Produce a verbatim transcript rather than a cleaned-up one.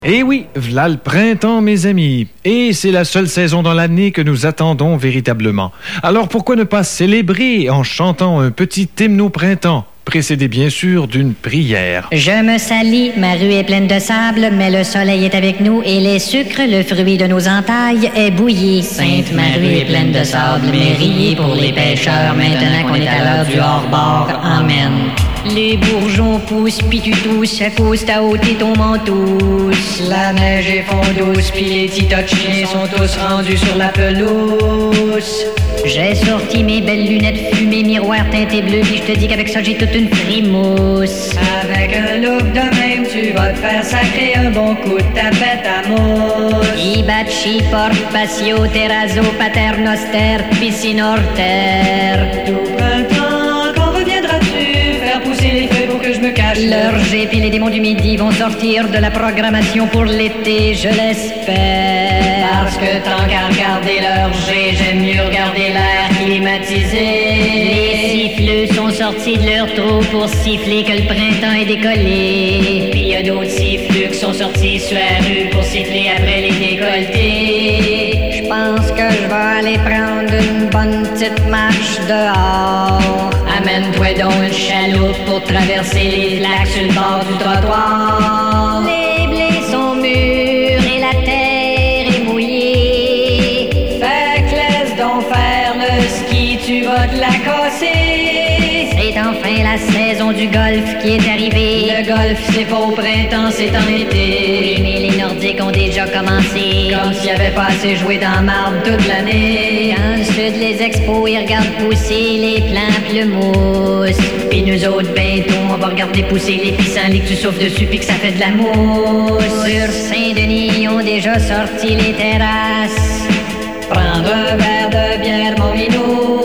Eh oui, v'là le printemps, mes amis. Et c'est la seule saison dans l'année que nous attendons véritablement. Alors pourquoi ne pas célébrer en chantant un petit hymne au printemps, précédé bien sûr d'une prière. Je me salis, ma rue est pleine de sable, mais le soleil est avec nous et les sucres, le fruit de nos entailles, est bouilli. Sainte Marie est pleine de sable, mais riez pour les pêcheurs, maintenant qu'on est à l'heure du hors-bord. Amen. Les bourgeons poussent, pis tu tousses, à cause ta haute et ton tous. La neige est fondouce, pis les petits tas de chiens sont tous rendus sur la pelouse. J'ai sorti mes belles lunettes fumées, miroir teinté bleu, pis je te dis qu'avec ça j'ai toute une frimousse. Avec un look de même, tu vas te faire sacrer un bon coup de tapette à mousse. Ibacci, porte, patio, terrazzo, paternoster, piscine orter. Tout printemps, quand reviendras-tu faire pousser les feuilles pour que je me cache? L'orgie et les démons du midi vont sortir de la programmation pour l'été, je l'espère. Parce que tant qu'à regarder l'orgie, j'aime mieux regarder l'air climatisé. Les siffleux sont sortis de leur trou pour siffler que le printemps est décollé. Puis y a d'autres siffleux qui sont sortis sur la rue pour siffler après les décolletés. Je pense que je vais aller prendre une bonne petite marche dehors. Amène-toi donc une chaloupe pour traverser les flaques sur le bord du trottoir. Les blés sont mûrs et la terre est mouillée. Fait que laisse donc faire le ski, tu vas te la casser. C'est enfin la saison du golf qui est arrivée. Le golf, c'est pas au printemps, c'est en été. Oui, mais les Nordiques ont déjà commencé. Comme s'il y avait pas assez joué dans marbre toute l'année. Dans le sud, les expos, ils regardent pousser les pamplemousses. Pis nous autres, bientôt, on va regarder pousser les pissenlits que tu souffles dessus pis que ça fait de la mousse. Sur Saint-Denis, ils ont déjà sorti les terrasses. Prendre un verre de bière, mon minou.